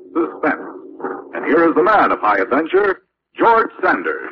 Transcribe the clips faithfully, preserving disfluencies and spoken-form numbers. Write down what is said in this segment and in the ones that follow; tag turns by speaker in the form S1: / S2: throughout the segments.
S1: suspense. And here is the man of high adventure, George Sanders.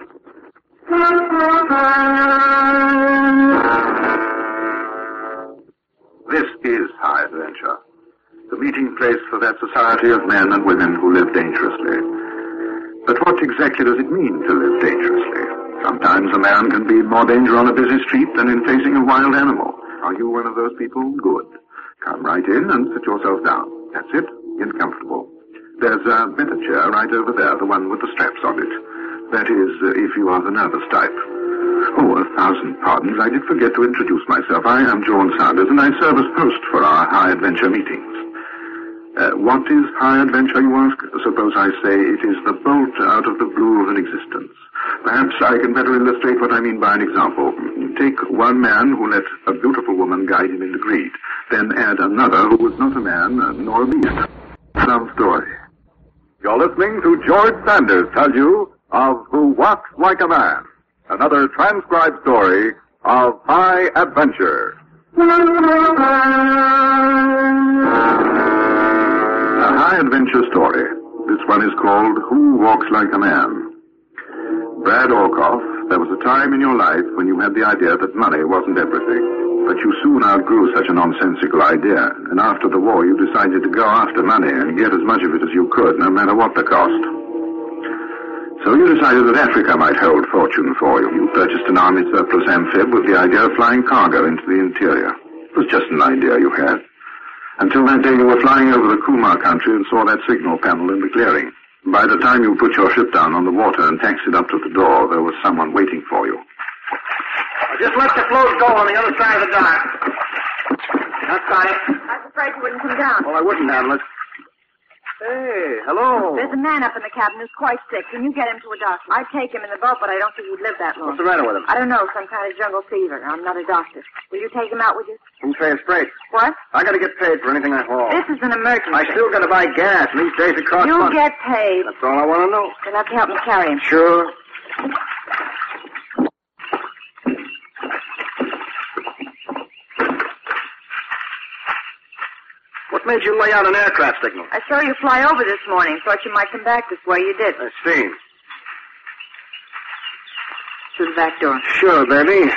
S2: This is high adventure, the meeting place for that society of men and women who live dangerously. But what exactly does it mean to live dangerously? Sometimes a man can be in more danger on a busy street than in facing a wild animal. Are you one of those people? Good. Come right in and sit yourself down. That's it. Get comfortable. There's a better chair right over there, the one with the straps on it. That is, uh, if you are the nervous type. Oh, a thousand pardons. I did forget to introduce myself. I am John Sanders, and I serve as host for our high adventure meetings. Uh, what is high adventure, you ask? Suppose I say it is the bolt out of the blue of an existence. Perhaps I can better illustrate what I mean by an example. Take one man who let a beautiful woman guide him into greed. Then add another who was not a man, uh, nor a beast. Some story.
S1: You're listening to George Sanders tell you of Who Walks Like a Man, another transcribed story of high adventure.
S2: A high adventure story. This one is called Who Walks Like a Man. Brad Orkoff, there was a time in your life when you had the idea that money wasn't everything. But you soon outgrew such a nonsensical idea, and after the war you decided to go after money and get as much of it as you could, no matter what the cost. So you decided that Africa might hold fortune for you. You purchased an army surplus amphib with the idea of flying cargo into the interior. It was just an idea you had. Until that day you were flying over the Kumar country and saw that signal panel in the clearing. By the time you put your ship down on the water and taxied up to the door, there was someone waiting for you.
S3: I just let the float go on the other side of the dock. That's got it.
S4: I was afraid you wouldn't come down.
S3: Well, I wouldn't have unless... Hey, hello.
S4: There's a man up in the cabin who's quite sick. Can you get him to a doctor? I'd take him in the boat, but I don't think he'd live that long.
S3: What's the matter with him?
S4: I don't know, some kind of jungle fever. I'm not a doctor. Will you take him out with you?
S3: Who's paying freight?
S4: What?
S3: I gotta get paid for anything I haul.
S4: This is an emergency.
S3: I still gotta buy gas, and these days it costs
S4: You
S3: money.
S4: get paid.
S3: That's all I want to know.
S4: You'll have to help me carry him.
S3: Sure. What made you lay out an aircraft signal?
S4: I saw you fly over this morning. Thought you might come back this way. You did.
S3: I see.
S4: Through the back door.
S3: Sure, baby.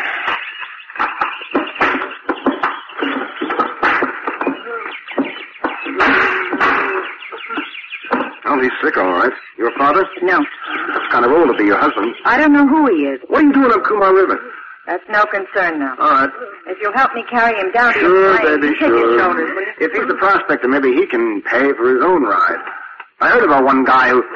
S3: Oh, he's sick, all right. Your father?
S4: No.
S3: That's kind of old to be your husband.
S4: I don't know who he is.
S3: What are you doing up Kumar River?
S4: That's no concern now.
S3: All right.
S4: If you'll help me carry him down to
S3: Sure,
S4: the plane,
S3: baby,
S4: kick
S3: sure.
S4: his shoulders, will you?
S3: If he's the prospector, maybe he can pay for his own ride. I heard about one guy who...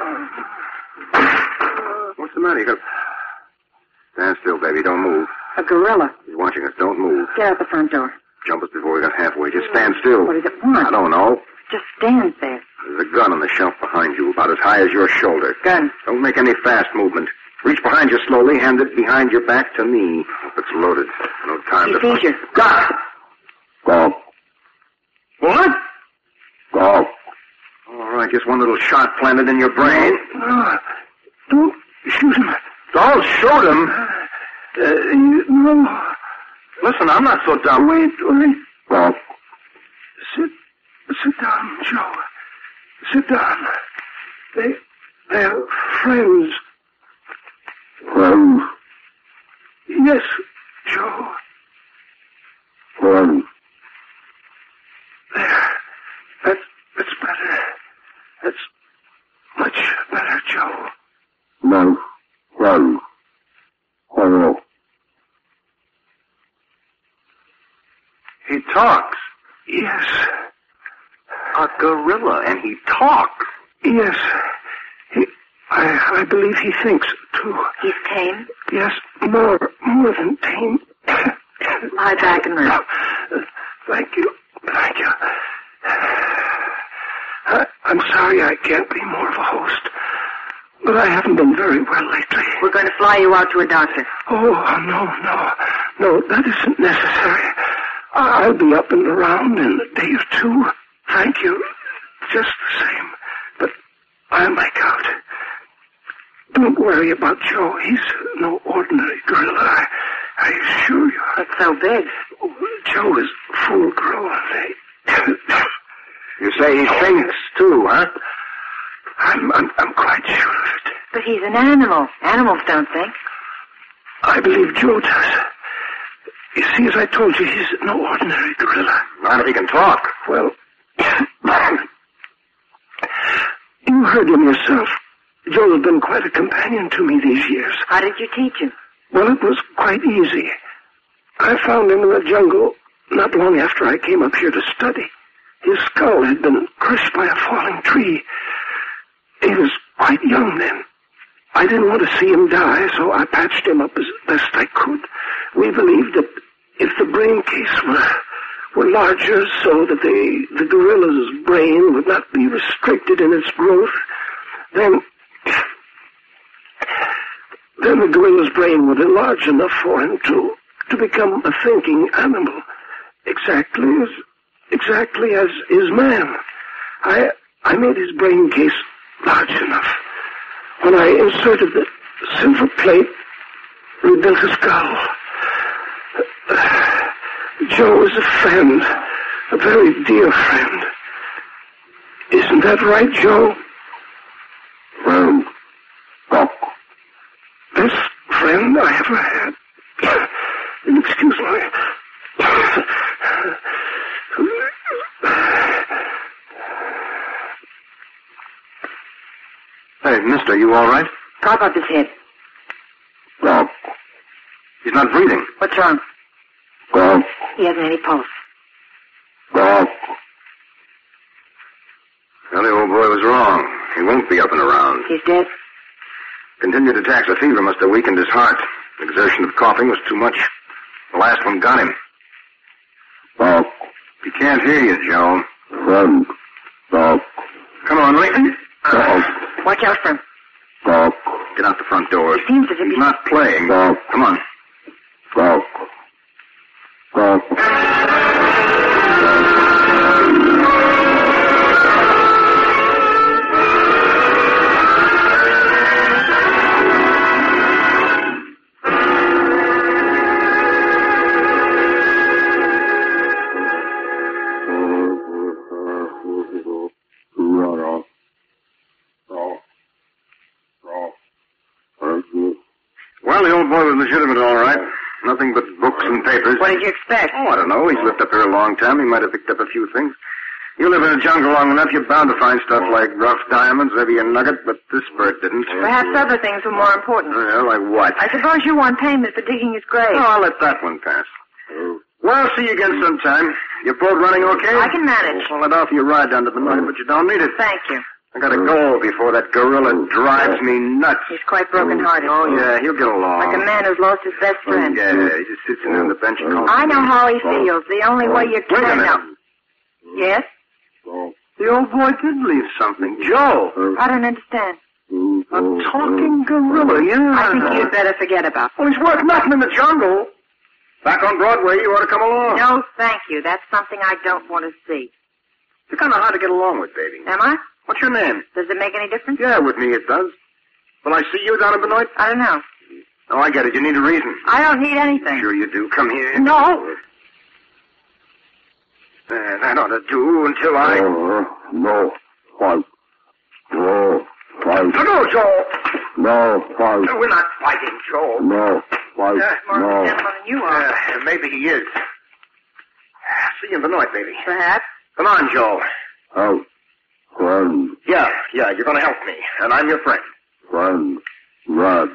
S3: What's the matter? You got... Stand still, baby. Don't move.
S4: A gorilla.
S3: He's watching us. Don't move.
S4: Get out the front door.
S3: Jump us before we got halfway. Just stand still.
S4: What does it want?
S3: I don't know.
S4: Just stand there.
S3: There's a gun on the shelf behind you, about as high as your shoulder.
S4: Gun.
S3: Don't make any fast movement. Reach behind you slowly, hand it behind your back to me. Hope it's loaded. No time
S4: He
S3: to...
S4: sees you.
S3: Stop!
S2: Go.
S3: What?
S2: Go.
S3: All right, just one little shot planted in your brain.
S2: No. Don't shoot him.
S3: Don't shoot him.
S2: Uh, you, no.
S3: Listen, I'm not so dumb.
S2: Wait, wait. Go. Sit, sit down, Joe. Sit down. They, they're friends. Friends? Yes, Joe. Friends. There. That's, that's better. That's much better, Joe. No. Friends. Hello.
S3: He talks.
S2: Yes.
S3: A gorilla, and he talks.
S2: Yes. He, I, I believe he thinks, too.
S4: He's tame.
S2: Yes, more, more than tame.
S4: Lie back and rest.
S2: Thank you. Thank you. I, I'm sorry I can't be more of a host, but I haven't been very well lately.
S4: We're going to fly you out to a doctor.
S2: Oh, no, no. No, that isn't necessary. I'll be up and around in a day or two. Thank you. Just the same. But I'll make out. Don't worry about Joe. He's no ordinary gorilla. I, I assure you.
S4: It's so big.
S2: Joe is full grown.
S3: You say he thinks, too, huh?
S5: I'm, I'm, I'm quite sure of it.
S4: But he's an animal. Animals don't think.
S5: I believe Joe does. You see, as I told you, he's no ordinary gorilla.
S3: Not if he can talk.
S5: Well, you heard him yourself. Joe has been quite a companion to me these years.
S4: How did you teach him?
S5: Well, it was quite easy. I found him in the jungle not long after I came up here to study. His skull had been crushed by a falling tree. He was quite young then. I didn't want to see him die, so I patched him up as best I could. We believed that if the brain case were, were larger so that the, the gorilla's brain would not be restricted in its growth, then, then the gorilla's brain would enlarge enough for him to, to become a thinking animal, exactly as, exactly as is man. I, I made his brain case large enough. When I inserted the silver plate, we built a skull. Uh, Joe is a friend, a very dear friend. Isn't that right, Joe?
S2: Friend. Doc.
S5: Best friend I ever had. Excuse me.
S3: Hey, mister, you all right?
S4: Prop up his head.
S2: Doc.
S3: He's not breathing.
S4: What's wrong?
S2: Doc.
S4: He hasn't any pulse.
S2: Doc.
S3: Well, the old boy was wrong. He won't be up and around.
S4: He's dead?
S3: Continued attacks of fever must have weakened his heart. Exertion of coughing was too much. The last one got him.
S2: Doc.
S3: He can't hear you, Joe.
S2: Friend. Doc.
S3: Come on, Lee.
S2: Doc.
S4: Watch out for him.
S2: Doc.
S3: Get out the front door.
S4: It seems as if
S3: He's
S4: he's...
S3: not playing.
S2: Doc.
S3: Come on.
S2: Doc. Doc.
S3: Well, the old boy was legitimate, all right. Nothing but books and papers.
S4: What did you expect?
S3: Oh, I don't know. He's lived up here a long time. He might have picked up a few things. You live in the jungle long enough, you're bound to find stuff like rough diamonds, maybe a nugget, but this bird didn't.
S4: Perhaps other things were more important.
S3: Yeah, like what?
S4: I suppose you want payment for digging his grave.
S3: Oh, I'll let that one pass. Well, I'll see you again sometime. Your boat running okay?
S4: I can manage.
S3: Well, let off your ride down to the night, but you don't need it.
S4: Thank you.
S3: I gotta go before that gorilla drives me nuts.
S4: He's quite broken-hearted.
S3: Oh, yeah, he'll get along.
S4: Like a man who's lost his best friend.
S3: Yeah, he just sits in on the bench and calls.
S4: I know how he feels. The only way you
S3: Wait a
S4: can
S3: minute.
S4: help. Yes?
S3: The old boy did leave something. Joe!
S4: I don't understand.
S3: A talking gorilla, yeah.
S4: I think you'd better forget about it.
S3: Well, he's worth nothing in the jungle. Back on Broadway, you ought to come along.
S4: No, thank you. That's something I don't want to see.
S3: You're kind of hard to get along with, baby.
S4: Am I?
S3: What's your name?
S4: Does it make any difference?
S3: Yeah, with me it does. Will I see you down in Benoit?
S4: I don't know.
S3: Oh, I get it. You need a reason.
S4: I don't need anything.
S3: Sure you do. Come here.
S4: No.
S3: Uh, that ought to do until I...
S2: Uh, no. Fight. No. Fight.
S3: No, no, Joe.
S2: No. Fight.
S3: We're not fighting, Joe.
S2: No. Fight.
S3: Uh,
S4: More of a
S2: No.
S4: gentleman than you are.
S3: Uh, maybe he is. See you in Benoit, baby.
S4: Perhaps.
S3: Come on, Joe.
S2: Help. Friend.
S3: Yeah, yeah, you're going to help me, and I'm your friend.
S2: Friend. Red.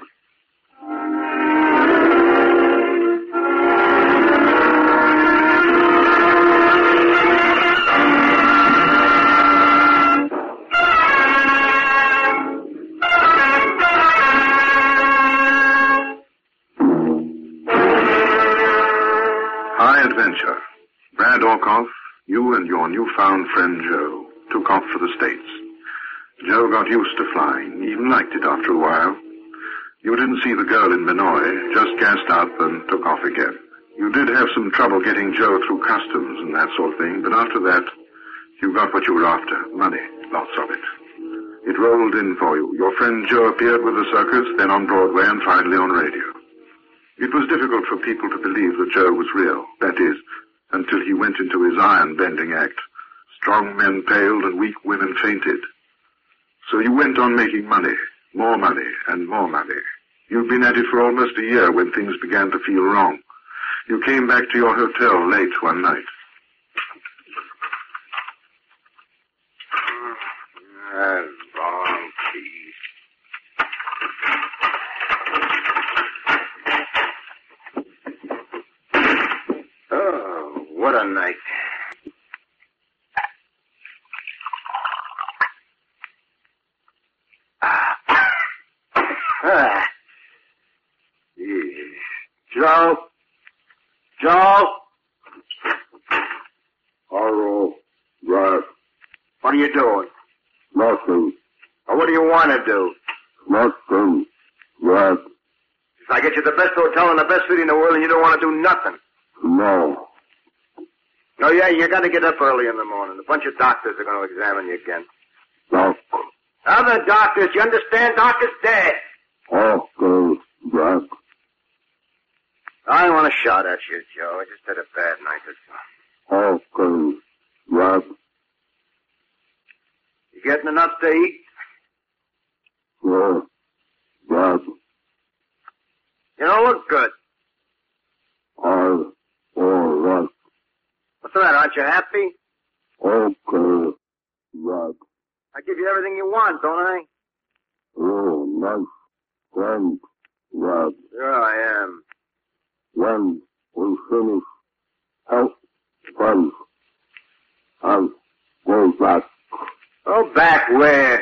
S6: High Adventure. Brad Orkoff, you and your newfound friend Joe took off for the States. Joe got used to flying, even liked it after a while. You didn't see the girl in Benoit, just gassed up and took off again. You did have some trouble getting Joe through customs and that sort of thing, but after that, you got what you were after, money, lots of it. It rolled in for you. Your friend Joe appeared with the circus, then on Broadway, and finally on radio. It was difficult for people to believe that Joe was real, that is, until he went into his iron-bending act. Strong men paled and weak women fainted. So you went on making money, more money, and more money. You'd been at it for almost a year when things began to feel wrong. You came back to your hotel late one night.
S3: Uh, wrong key. Oh, what a night. Ah. Joe? Joe?
S7: Hello, Brad.
S3: What are you doing?
S7: Nothing.
S3: Or what do you want to do?
S7: Nothing, Brad.
S3: If I get you the best hotel in the best city in the world and you don't want to do nothing.
S7: No.
S3: Oh, yeah, you got to get up early in the morning. A bunch of doctors are going to examine you again.
S7: Doc.
S3: Other doctors, you understand? Doc is dead.
S7: Okay, Brad.
S3: I don't want to shout at you, Joe. I just had a bad night. That's all.
S7: Okay, Brad.
S3: You getting enough to eat?
S7: Yeah, Brad.
S3: You don't look good.
S7: I, all right.
S3: What's the matter? Aren't you happy?
S7: Okay, Brad.
S3: I give you everything you want, don't I?
S7: Oh, nice. Thanks, Brad.
S3: Sure I am.
S7: When we finish out friends, I'll go back.
S3: Go back where?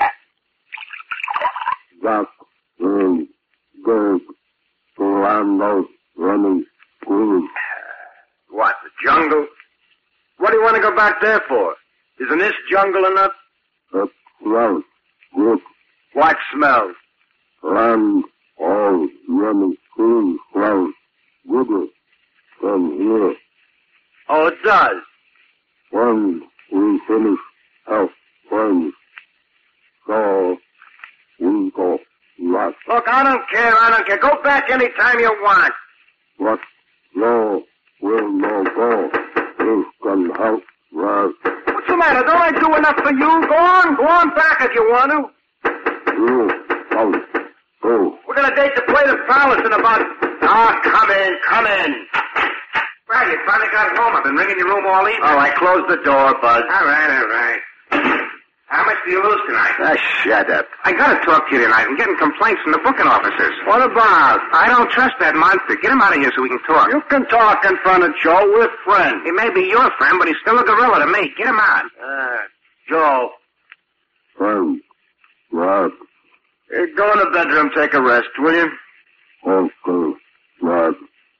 S7: Back in the Orlando running schools.
S3: What, the jungle? What do you want to go back there for? Isn't this jungle enough?
S7: It smells good.
S3: What smells?
S7: Land all running schools smells gooder than here.
S3: Oh, it does?
S7: When we finish out friends, so we go back.
S3: Look, I don't care, I don't care. Go back any time you want.
S7: But no will no go. You can help right.
S3: What's the matter? Don't I do enough for you? Go on, go on back if you want to.
S7: You don't go.
S3: We're going to date the plate of palace in about... Ah, come in, come in.
S8: Well, you finally got home. I've been ringing your room all evening.
S3: Oh, I closed the door, Buzz.
S8: All right, all right. How much do you lose tonight?
S3: Ah, shut up.
S8: I gotta talk to you tonight. I'm getting complaints from the booking officers.
S3: What about?
S8: I don't trust that monster. Get him out of here so we can talk.
S3: You can talk in front of Joe. We're friends.
S8: He may be your friend, but he's still a gorilla to me. Get him out.
S3: Uh, Joe.
S7: Friends, right.
S3: Hey, go in the bedroom, take a rest, will you?
S7: Okay, right.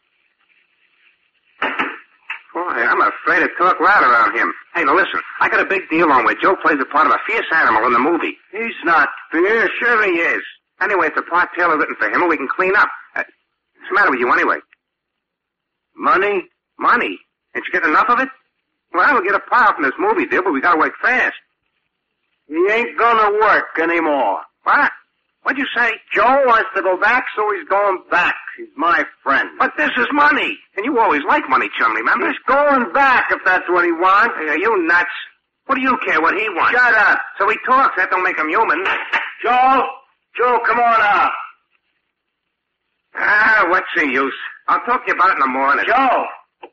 S8: Boy, I'm afraid to talk loud around him. Hey, now listen. I got a big deal on where Joe plays the part of a fierce animal in the movie.
S3: He's not fierce.
S8: Sure he is. Anyway, it's a part Taylor written for him, and we can clean up. Uh, what's the matter with you anyway?
S3: Money?
S8: Money? Ain't you getting enough of it? Well, we'll get a pile from this movie deal, but we gotta work fast.
S3: He ain't gonna work anymore.
S8: What? What'd you say?
S3: Joe wants to go back, so he's going back. He's my friend.
S8: But this is money. And you always like money, chum, remember?
S3: He's going back if that's what he wants.
S8: Hey, are you nuts? What do you care what he wants?
S3: Shut up.
S8: So he talks. That don't make him human.
S3: Joe? Joe, come on out.
S8: Ah, what's the use? I'll talk to you about it in the morning.
S3: Joe!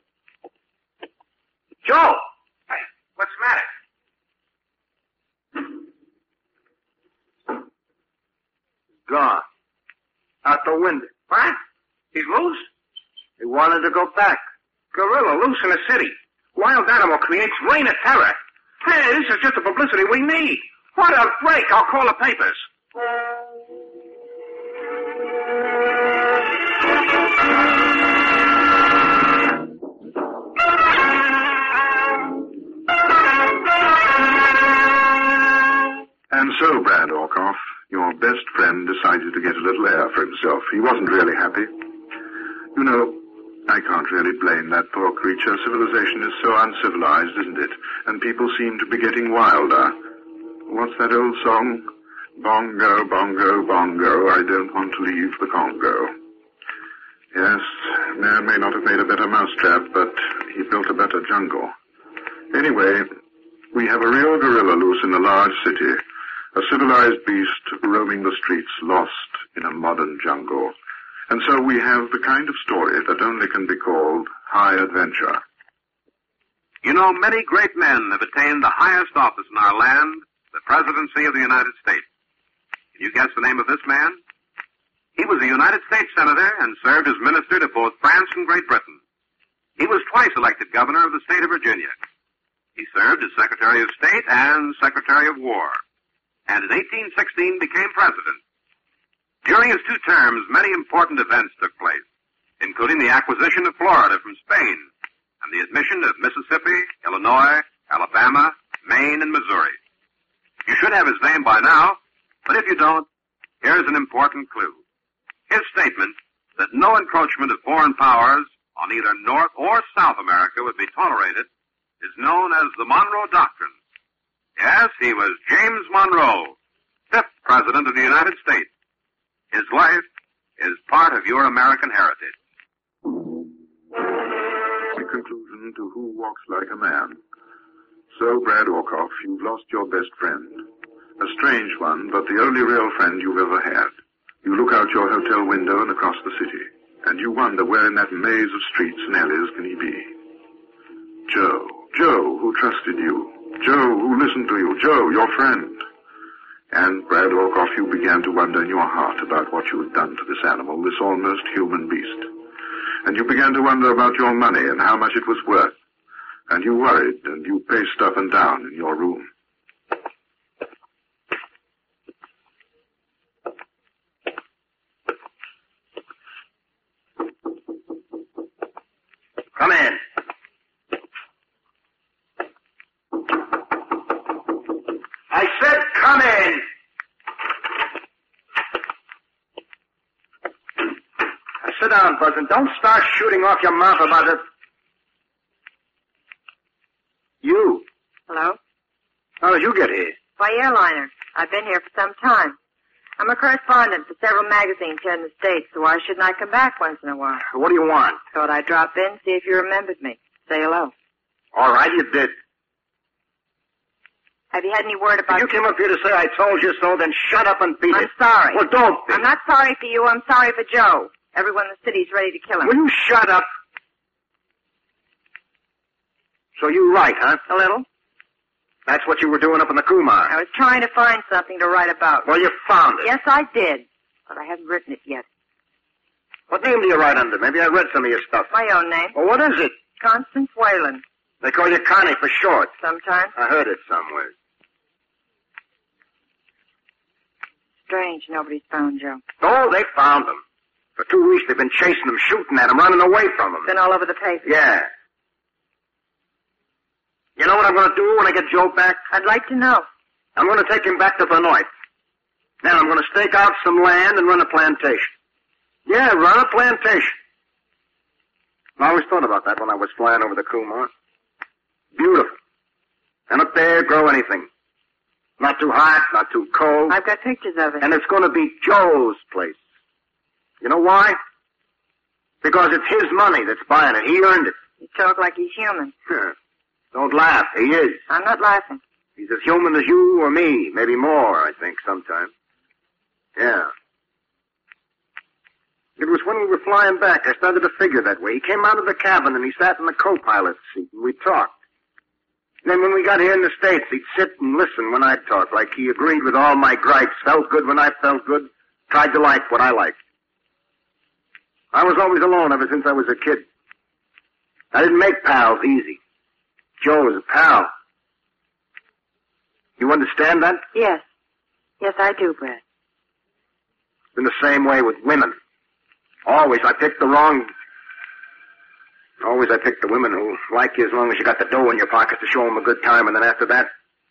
S3: Joe!
S8: Hey, what's the matter?
S3: Gone. Out the window.
S8: What? He's loose?
S3: He wanted to go back.
S8: Gorilla loose in the city. Wild animal creates reign of terror. Hey, this is just the publicity we need. What a break. I'll call the papers.
S6: And so, Brad Orkoff, your best friend decided to get a little air for himself. He wasn't really happy. You know, I can't really blame that poor creature. Civilization is so uncivilized, isn't it? And people seem to be getting wilder. What's that old song? Bongo, bongo, bongo, I don't want to leave the Congo. Yes, man may not have made a better mousetrap, but he built a better jungle. Anyway, we have a real gorilla loose in a large city. a civilized beast roaming the streets, lost in a modern jungle. And so we have the kind of story that only can be called high adventure.
S9: You know, many great men have attained the highest office in our land, the presidency of the United States. Can you guess the name of this man? He was a United States senator and served as minister to both France and Great Britain. He was twice elected governor of the state of Virginia. He served as Secretary of State and Secretary of War, and in eighteen sixteen became president. During his two terms, many important events took place, including the acquisition of Florida from Spain and the admission of Mississippi, Illinois, Alabama, Maine, and Missouri. You should have his name by now, but if you don't, here's an important clue. His statement that no encroachment of foreign powers on either North or South America would be tolerated is known as the Monroe Doctrine. Yes, he was James Monroe, fifth President of the United States. His life is part of your American heritage.
S6: The conclusion to Who Walks Like a Man. So, Brad Orkoff, you've lost your best friend. A strange one, but the only real friend you've ever had. You look out your hotel window and across the city, and you wonder where in that maze of streets and alleys can he be. Joe. Joe, who trusted you. Joe, who listened to you. Joe, your friend. And, Brad Orkoff, you began to wonder in your heart about what you had done to this animal, this almost human beast. And you began to wonder about your money and how much it was worth. And you worried, and you paced up and down in your room.
S3: Come in. I said come in. Now, sit down, Buzz, and don't start shooting off your mouth about it. You.
S4: Hello?
S3: How did you get here?
S4: By airliner. I've been here for some time. I'm a correspondent for several magazines here in the States, so why shouldn't I come back once in a while?
S3: What do you want?
S4: Thought I'd drop in, see if you remembered me. Say hello.
S3: All right, you did.
S4: Have you had any word about...
S3: If you came up here to say I told you so, then shut up and beat
S4: I'm
S3: it.
S4: sorry.
S3: Well, don't be.
S4: I'm not sorry for you. I'm sorry for Joe. Everyone in the city's ready to kill him.
S3: Will you shut up? So you write, huh?
S4: A little.
S3: That's what you were doing up in the Kumar.
S4: I was trying to find something to write about.
S3: Well, you found it.
S4: Yes, I did. But I haven't written it yet.
S3: What name do you write under? Maybe I read some of your stuff.
S4: My own name.
S3: Well, what is it?
S4: Constance Whalen.
S3: They call you Connie for short.
S4: Sometimes.
S3: I heard it somewhere.
S4: Strange nobody's found Joe.
S3: Oh, they found him. For two weeks they've been chasing him, shooting at him, running away from him.
S4: Been all over the papers.
S3: Yeah. You know what I'm going to do when I get Joe back?
S4: I'd like to know.
S3: I'm going to take him back to Benoit. Then I'm going to stake out some land and run a plantation. Yeah, run a plantation. I always thought about that when I was flying over the Kumar. Beautiful. And up there, grow anything. Not too hot, not too cold.
S4: I've got pictures of it.
S3: And it's going to be Joe's place. You know why? Because it's his money that's buying it. He earned it.
S4: You talk like he's human.
S3: Don't laugh. He is.
S4: I'm not laughing.
S3: He's as human as you or me. Maybe more, I think, sometimes. Yeah. It was when we were flying back, I started to figure that way. He came out of the cabin and he sat in the co-pilot's seat and we talked. And then when we got here in the States, he'd sit and listen when I'd talk, like he agreed with all my gripes, felt good when I felt good, tried to like what I liked. I was always alone ever since I was a kid. I didn't make pals easy. Joe was a pal. You understand that?
S4: Yes. Yes, I do, Brad.
S3: It's been the same way with women. Always I picked the wrong... Always I picked the women who like you as long as you got the dough in your pockets to show them a good time, and then after that...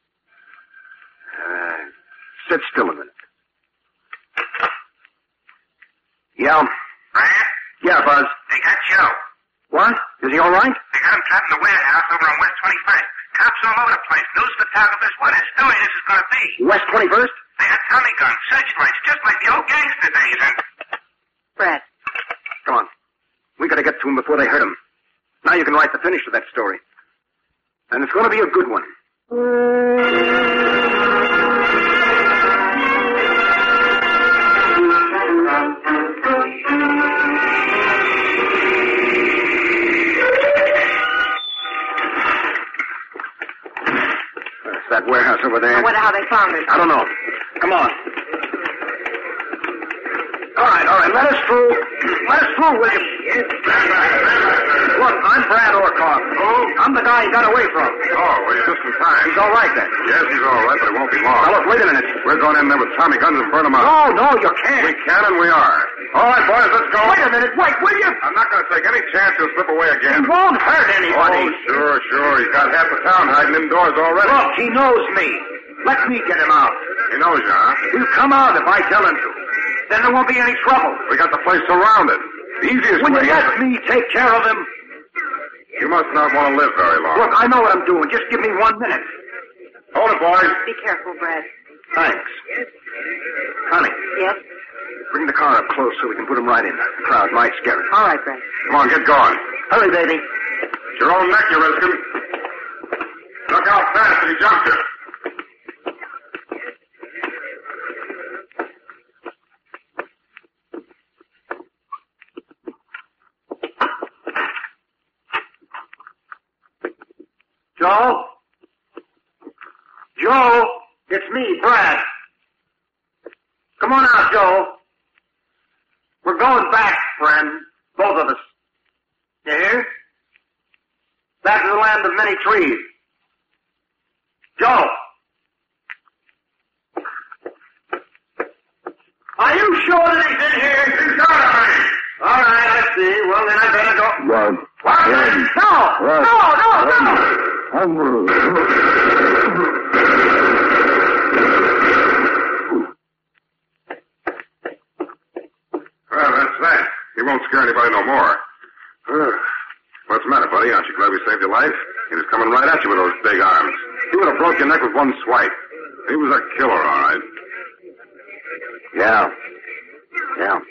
S3: Uh, sit still a minute. Yeah.
S8: Brad?
S3: Yeah, Buzz.
S8: They got Joe.
S3: What? Is he all right?
S8: They got him trapped in the warehouse over on West twenty-first. Cops all over the place. News photographers. What a story this is going to be.
S3: West twenty-first?
S8: They had Tommy guns, searchlights, just like the old gangster days. And...
S4: Brad.
S3: Come on. We got to get to him before they hurt him. Now you can write the finish of that story. And it's going to be a good one. that warehouse over there.
S4: I wonder how they found it.
S3: I don't know. Come on. All right, all right. Let us through. Let us through, will you? Look, I'm Brad Orkoff.
S6: Oh?
S3: I'm the guy he got away from.
S6: Oh, well, you're just in time.
S3: He's all right then.
S6: Yes, he's all right, but it won't be long.
S3: Now, look, wait a minute.
S6: We're going in there with Tommy guns and burn them out.
S3: No, no, you can't.
S6: We can and we are. All right, boys, let's go.
S3: Wait a minute. Wait, will you?
S6: I'm not going to take any chance he'll slip away again.
S3: He won't hurt anybody.
S6: Oh, sure, sure. He's got half the town hiding indoors already.
S3: Look, he knows me. Let me get him out.
S6: He knows you, huh?
S3: He'll come out if I tell him to. Then there won't be any trouble.
S6: We got the place surrounded. The easiest
S3: Will
S6: way...
S3: you let me take care of him?
S6: You must not want to live very long.
S3: Look, I know what I'm doing. Just give me one minute.
S6: Hold it, boys.
S4: Be careful, Brad.
S3: Thanks. Connie,
S4: Yes?
S3: bring the car up close so we can put him right in. The crowd might scare him.
S4: All right, Brad.
S6: Come on, get going.
S3: Hurry, baby.
S6: It's your own neck you're risking. Look how fast he jumped you.
S3: Joe? Joe? It's me, Brad. Come on out, Joe. We're going back, friend. Both of us. You hear? Back to the land of many trees. Joe! Are you sure that he's in here? He's got it. All right, I see. Well, then I better go.
S7: Run.
S3: What?
S7: Run.
S3: No!
S7: Run.
S3: No, no,
S7: Run.
S3: no!
S6: Well, that's that. He won't scare anybody no more. Uh, what's the matter, buddy? Aren't you glad we saved your life? He was coming right at you with those big arms. He would have broke your neck with one swipe. He was a killer, all right.
S3: Yeah. Yeah.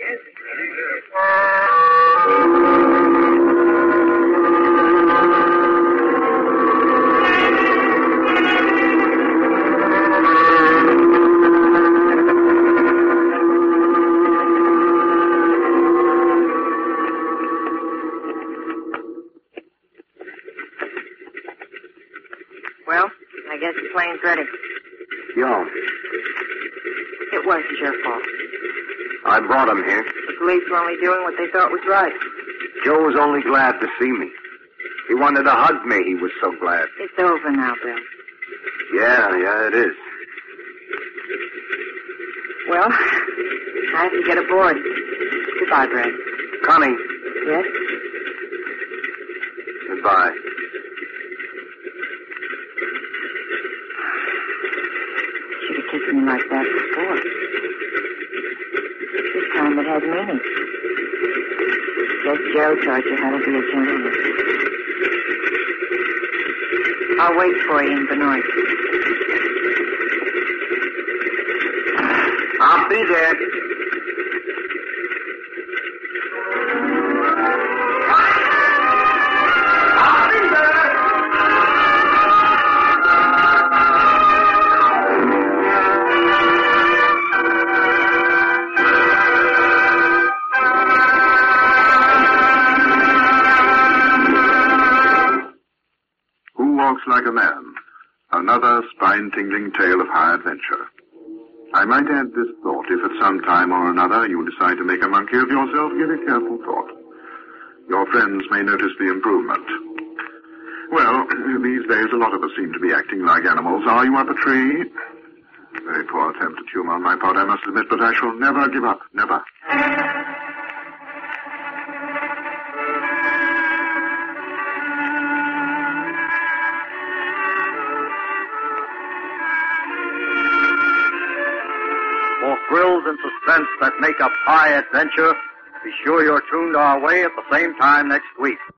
S4: Well, I guess the plane's ready.
S3: Yo,
S4: It wasn't your fault.
S3: I brought him here.
S4: The police were only doing what they thought was right.
S3: Joe was only glad to see me. He wanted to hug me. He was so glad.
S4: It's over now, Bill.
S3: Yeah, yeah, it is.
S4: Well, I have to get aboard. Goodbye, Brad.
S3: Connie,
S4: Yes?
S3: goodbye.
S4: Should have kissed me like that before. This time it had meaning. Guess Joe taught you how to be a gentleman. I'll wait for you in Benoit.
S3: I'll be there. I'll be there.
S2: Who Walks Like a Man? Another spine-tingling tale of high adventure. I might add this thought. If at some time or another you decide to make a monkey of yourself, give it careful thought. Your friends may notice the improvement. Well, these days a lot of us seem to be acting like animals. Are you up a tree? Very poor attempt at humor on my part, I must admit, but I shall never give up. Never.
S3: For thrills and suspense that make up high adventure, be sure you're tuned our way at the same time next week.